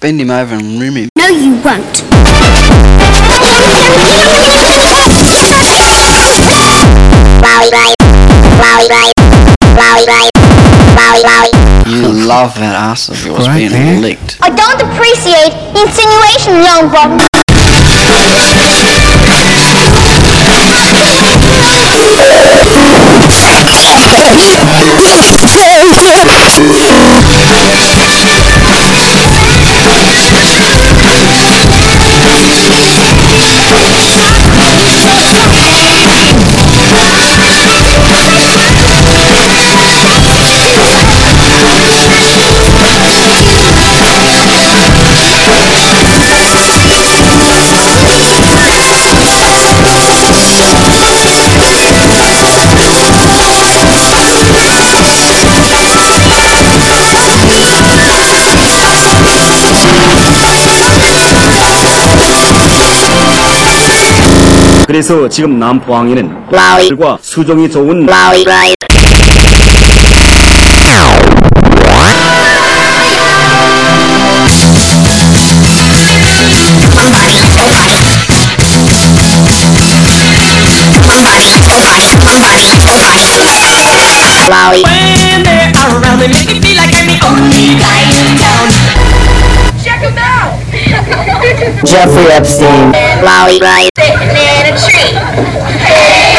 Bend him over and room him. No, you won't. You love that ass of yours Right being there. licked. I don't appreciate the insinuation, young one. 그래서 지금 남포항에는 과 수종이 좋은 When they're around, they make it feel like I'm the only guy in town. Check him out! Jeffrey Epstein. Sitting in a tree.